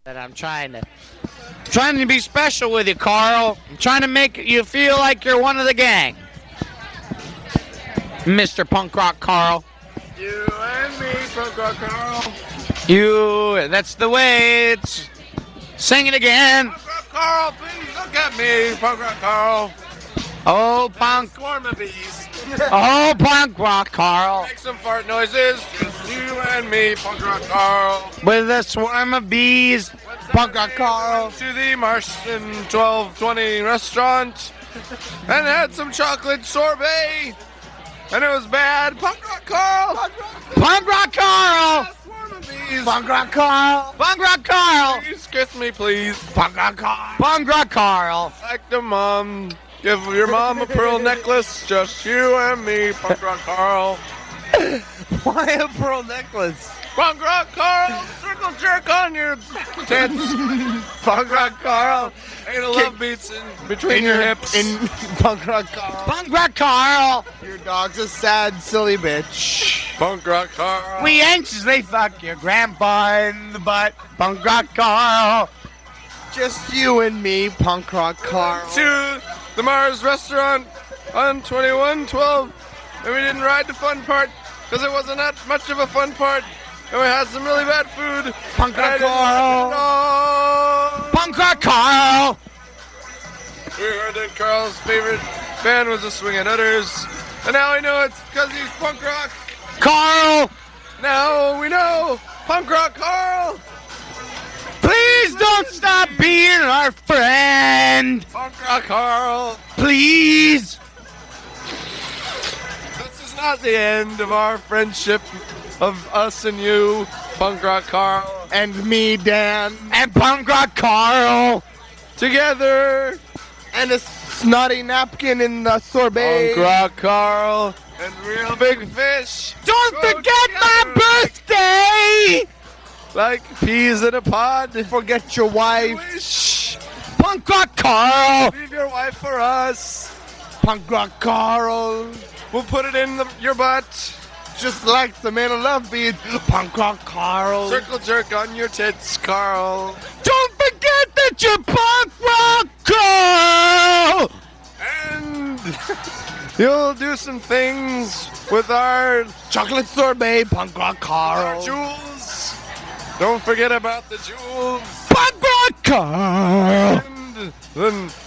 that I'm trying to be special with you, Carl. I'm trying to make you feel like you're one of the gang. Mr. Punk Rock Carl. You and me, Punk Rock Carl. That's the way it's... Sing it again. Punk Rock Carl, please look at me, Punk Rock Carl. Oh, punk. Swarm of bees. Oh, Punk Rock Carl. Make some fart noises. Just you and me, Punk Rock Carl. With a swarm of bees. Punk Rock Carl. To the Martian 1220 restaurant and had some chocolate sorbet. And it was bad. Punk Rock Carl. Punk Rock Carl. Swarm of bees. Punk Rock Carl. Punk Rock Carl. Please kiss me, please. Punk Rock Carl. Punk Rock Carl. Like the mom. Give your mom a pearl necklace. Just you and me, Punk Rock Carl. Why a pearl necklace? Punk Rock Carl. Circle jerk on your tits. Punk Rock Carl. Ain't a love beats in between your hips. In Punk Rock Carl. Punk Rock Carl. Your dog's a sad, silly bitch. Punk Rock Carl. We anxiously fuck your grandpa in the butt. Punk Rock Carl. Just you and me, Punk Rock Carl. To the Mars restaurant on 2112. And we didn't ride the fun part because it wasn't that much of a fun part. And we had some really bad food. Punk Rock Carl. Punk Rock Carl. We heard that Carl's favorite band was the Swingin' Utters. And now we know it's because he's punk rock. Carl. Now we know Punk Rock Carl. Please don't stop being our friend. Punk Rock Carl. Please. This is not the end of our friendship of us and you, Punk Rock Carl. And me, Dan. And Punk Rock Carl. Together. And a snotty napkin in the sorbet. Punk Rock Carl. And Real Big Fish. Don't Go forget my birthday. Like peas in a pod. Forget your wife. Wish. Punk Rock Carl. Leave your wife for us. Punk Rock Carl. We'll put it in your butt. Just like the Man of Love Beat. Punk Rock Carl. Circle jerk on your tits, Carl. Don't forget that you're Punk Rock Carl. And you'll do some things with our Chocolate sorbet, Punk Rock Carl. jewels. Don't forget about the jewels. Punk Rock Carl. And then